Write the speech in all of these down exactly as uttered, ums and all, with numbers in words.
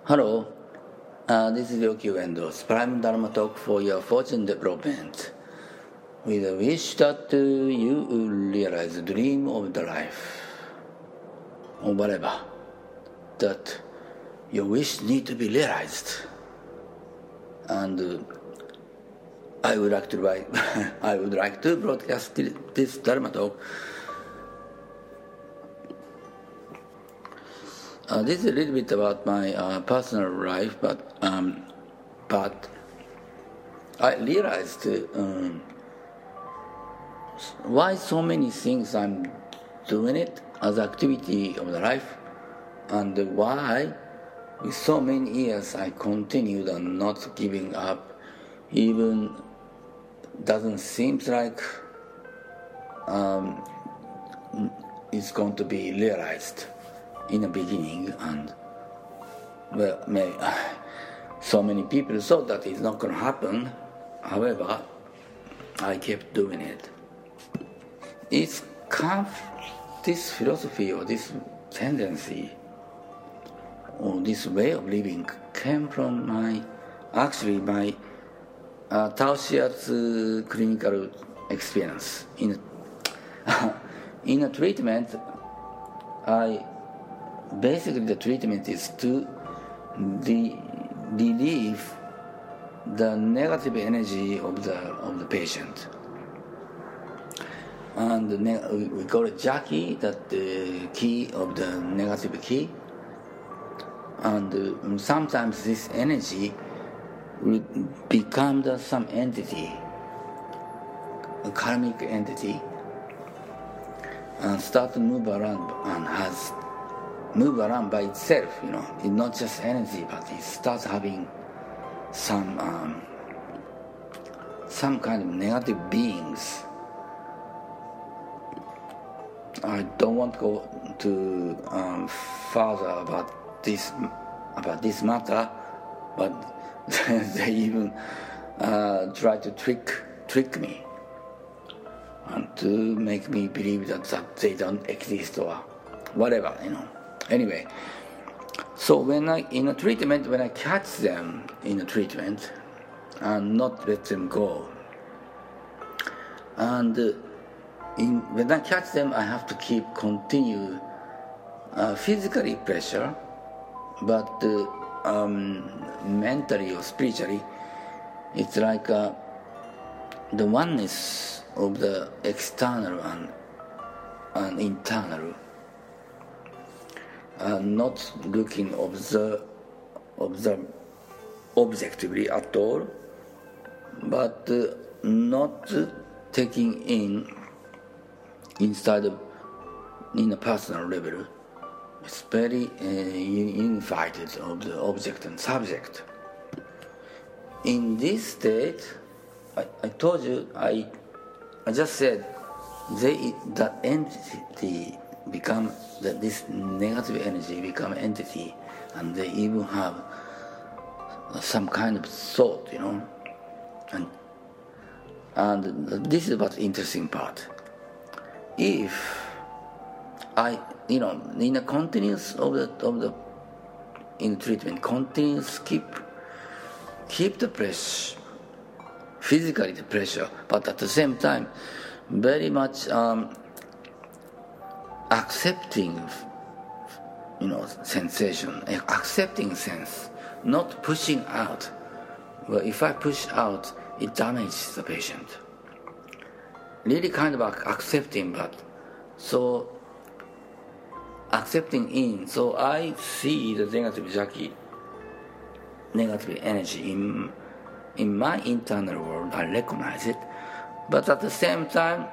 Hello, uh, this is Ryoki Uendo, Prime Dharma Talk for your fortune development. With a wish that uh, you will realize the dream of the life, or whatever, that your wish need to be realized. And uh, I would like to write, I would like to broadcast this Dharma Talk. Uh, this is a little bit about my uh, personal life, but um, but I realized uh, um, why so many things I'm doing it as activity of the life, and why with so many years I continued and not giving up, even doesn't seem like um, it's going to be realized in the beginning, and well, may, uh, so many people thought that it's not going to happen. However, I kept doing it. It's come, this philosophy or this tendency or this way of living came from my, actually my uh, Tao Shiatsu clinical experience. In in a treatment, I basically the treatment is to de- relieve the negative energy of the of the patient. And the ne- we call it jaki, that the key of the negative key. And uh, sometimes this energy will become the, some entity, a karmic entity, and start to move around and has move around by itself, you know. It's not just energy, but it starts having some um, some kind of negative beings. I don't want to go to um, further about this about this matter, but they even uh, try to trick trick me and to make me believe that, that they don't exist or whatever, you know. Anyway, so when I in a treatment, when I catch them in a treatment and not let them go, and uh, in, when I catch them, I have to keep continue uh, physically pressure, but uh, um, mentally or spiritually, it's like uh, the oneness of the external and, and internal. Uh, not looking observe, observe objectively at all, but uh, not uh, taking in inside of, in a personal level. It's very uh, unified of the object and subject. In this state, I, I told you, I, I just said, they, that entity become that this negative energy become entity, and they even have some kind of thought, you know. And and this is what's interesting part. If I, you know, in a continuous of the of the in treatment, continuous keep keep the pressure, physically the pressure, but at the same time, very much. Um, accepting, you know, sensation, accepting sense, not pushing out. Well, if I push out, it damages the patient. Really kind of accepting, but so accepting in. So I see the negative jaki, negative energy in in my internal world. I recognize it, but at the same time.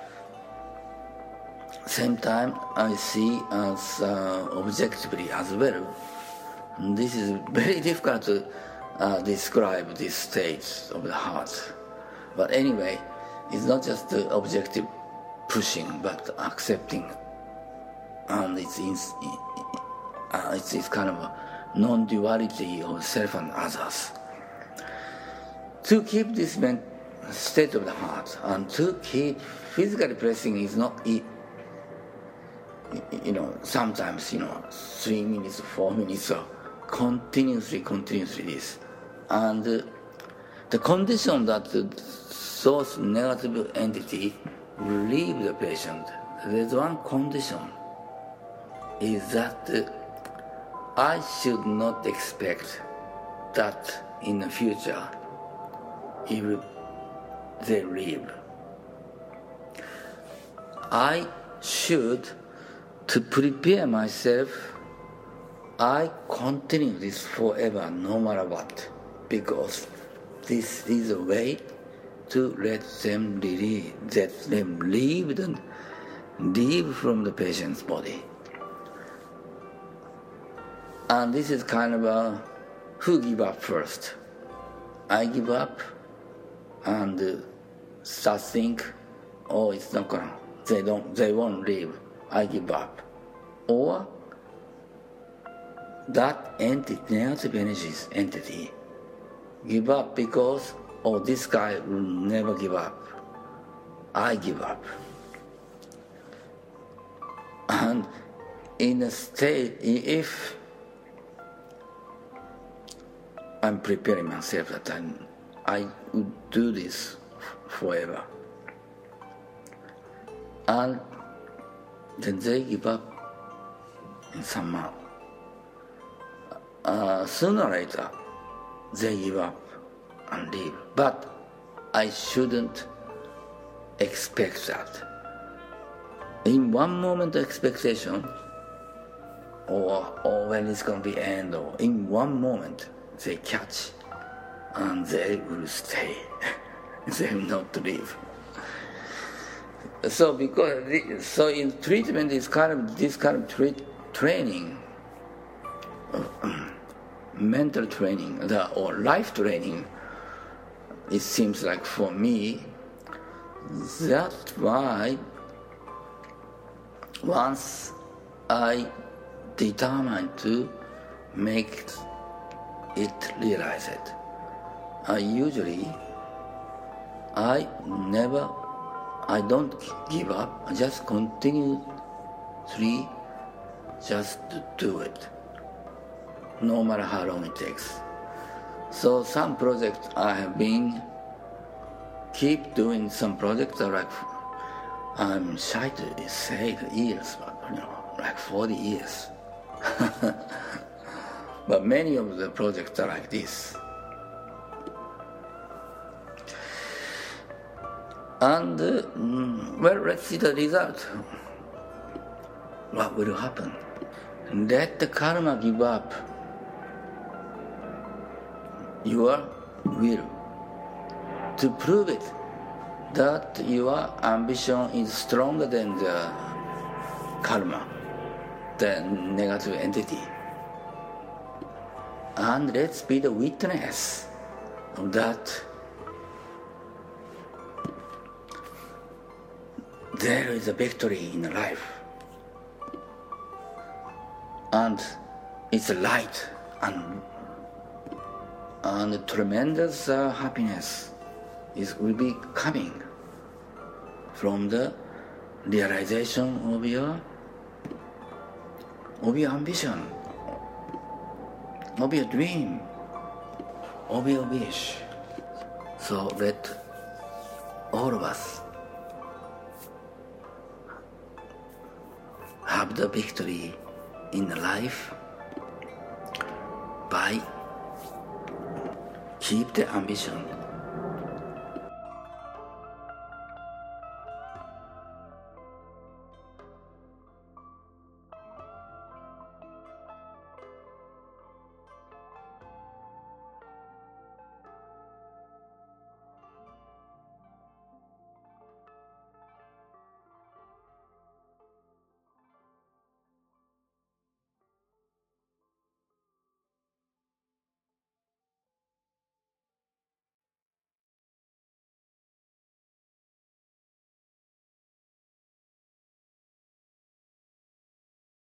Same time, I see as uh, objectively as well. And this is very difficult to uh, describe these states of the heart. But anyway, it's not just the objective pushing, but accepting, and it's in, uh, it's, it's kind of a non-duality of self and others. To keep this state of the heart and to keep physically pressing is not. You know, sometimes, you know, three minutes, four minutes, or continuously, continuously this. And uh, the condition that those negative entity will leave the patient, there's one condition, is that uh, I should not expect that in the future if they leave. I should, to prepare myself, I continue this forever, no matter what, because this is a way to let them leave, let them leave, the, leave from the patient's body. And this is kind of a who give up first. I give up and uh, start think, oh, it's not gonna, they don't, they won't leave. I give up. Or that entity, negative energies entity, give up because, oh, this guy will never give up. I give up. And in a state, if I'm preparing myself that I'm, I would do this forever, and then they give up in somehow. Uh, sooner or later, they give up and leave. But I shouldn't expect that. In one moment of expectation, or, or when it's going to be end, or in one moment, they catch and they will stay. They will not leave. So because the, so in treatment is kind of this kind of treat, training, mental training, the, or life training. It seems like for me, that's why once I determined to make it realize it, I usually I never. I don't give up, I just continuously just to do it, no matter how long it takes. So some projects I have been, keep doing some projects are like, I'm shy to say the years, but you know, like forty years. But many of the projects are like this. And, uh, well, let's see the result. What will happen? Let the karma give up your will to prove it that your ambition is stronger than the karma, the negative entity. And let's be the witness of that. There is a victory in life, and it's a light and and tremendous uh, happiness is will be coming from the realization of your of your ambition, of your dream, of your wish. So let all of us have the victory in life by keep the ambition